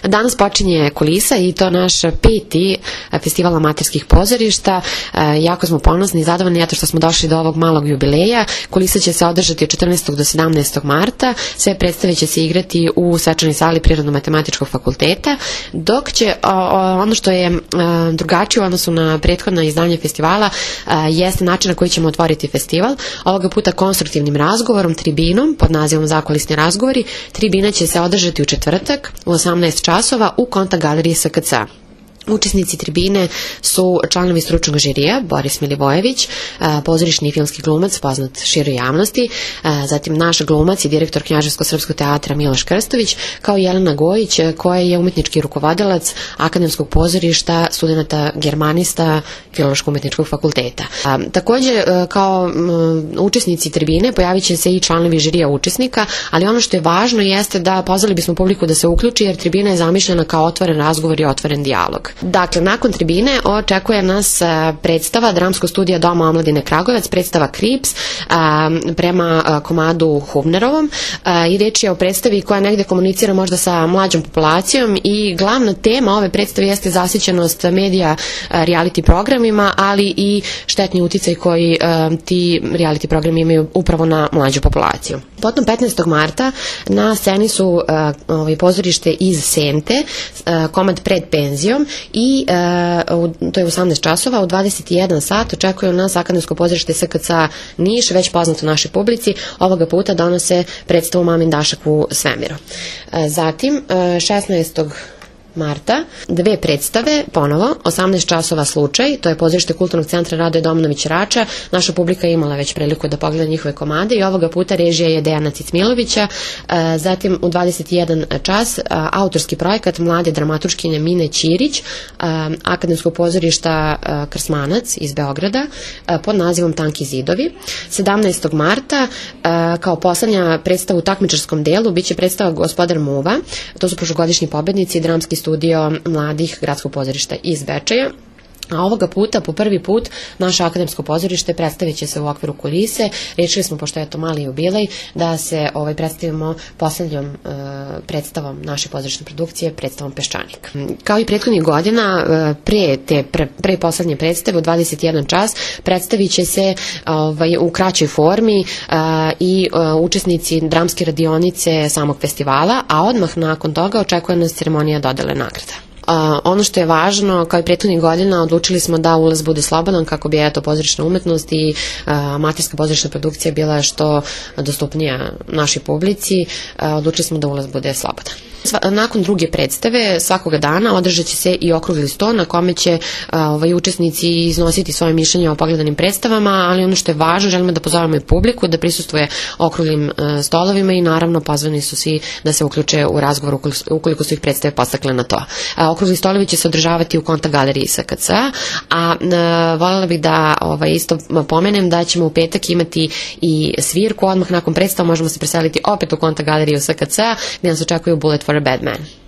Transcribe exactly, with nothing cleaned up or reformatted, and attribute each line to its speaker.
Speaker 1: Danas počinje Kulisa i to naš peti festival amaterskih pozorišta. Jako smo ponosni i zadovoljni eto što smo došli do ovog malog jubileja. Kulisa će se održati od četrnaestog do sedamnaestog marta. Sve predstave će se igrati u svečanoj sali Prirodno-matematičkog fakulteta, dok će ono što je drugačije u odnosu na prethodna izdanja festivala jeste način na koji ćemo otvoriti festival. Ovoga puta konstruktivnim razgovorom, tribinom pod nazivom Zakulisni razgovori. Tribina će se održati u četvrtak u osamnaest časova u Kontakt galeriji S K C. Učesnici tribine su članovi stručnog žirija Boris Milivojević, pozorišni i filmski glumac poznat široj javnosti, zatim naš glumac i direktor Knjaževsko-srpskog teatra Miloš Krstović, kao i Jelena Gojić koja je umetnički rukovodilac Akademskog pozorišta studenata germanista Filološko-umetničkog fakulteta. Takođe, kao učesnici tribine pojavit će se i članovi žirija učesnika, ali ono što je važno jeste da pozvali bismo publiku da se uključi, jer tribina je zamišljena kao otvoren razgovor i otvoren dijalog. Dakle, nakon tribine očekuje nas predstava Dramskog studija Doma omladine Kragujevac, predstava Krips prema komadu Hubnerovom, i reč je o predstavi koja negde komunicira možda sa mlađom populacijom i glavna tema ove predstave jeste zasićenost medija reality programima, ali i štetni uticaj koji ti reality programi imaju upravo na mlađu populaciju. Potom petnaestog marta na sceni su pozorište iz Sente, komad Pred penzijom, i to je u osamnaest časova, u dvadeset jedan sat očekuju nas Akademsko pozorište S K C Niš, već poznato našoj publici. Ovoga puta donose predstavu Mamin dašak u svemiru. Zatim, šesnaestog marta, dve predstave, ponovo, osamnaest časova Slučaj, to je pozorište Kulturnog centra Radoje Domanović Rača. Naša publika je imala već priliku da pogleda njihove komade i ovoga puta režija je Dejana Cicmilovića. Zatim u dvadeset jedan čas autorski projekat mlade dramaturškinje Mine Ćirić, Akademskog pozorišta Krsmanac iz Beograda, pod nazivom Tanki zidovi. sedamnaestog marta, kao poslednja predstava u takmičarskom delu, biće predstava Gospodar muva, to su prošlogodišnji pobednici, dramski studio mladih Gradskog pozorišta iz Bečeja. A ovoga puta, po prvi put, naše Akademsko pozorište predstavit će se u okviru Kulise. Rečili smo, pošto je to mali jubilej, da se ovaj, predstavimo poslednjom e, predstavom naše pozorišne produkcije, predstavom Peščanik. Kao i prethodnih godina, pre te pre, pre poslednje predstave, u dvadeset jedan čas, predstavit će se ovaj, u kraćoj formi a, i a, učesnici dramske radionice samog festivala, a odmah nakon toga očekuje nas ceremonija dodele nagrada. Uh, ono što je važno, kao i prethodnih godina, odlučili smo da ulaz bude slobodan kako bi eto pozorišna umetnost i uh, amaterska pozorišna produkcija bila što dostupnija našoj publici. Uh, odlučili smo da ulaz bude slobodan. Nakon druge predstave svakoga dana održat će se i okrugli sto na kome će uh, ovaj, učesnici iznositi svoje mišljenje o pogledanim predstavama, ali ono što je važno, želimo da pozovemo i publiku da prisustvuje okruglim uh, stolovima i naravno pozvani su svi da se uključe u razgovor ukoliko, ukoliko su ih predstave postakle na to. Uh, okrugli stolovi će se održavati u Kontakt galeriji S K C, a uh, voljela bih da ovaj, isto pomenem da ćemo u petak imati i svirku, odmah nakon predstava možemo se preseliti opet u Kontakt galeriju S K C gdje nas očekuju Bullet for a Bad Man.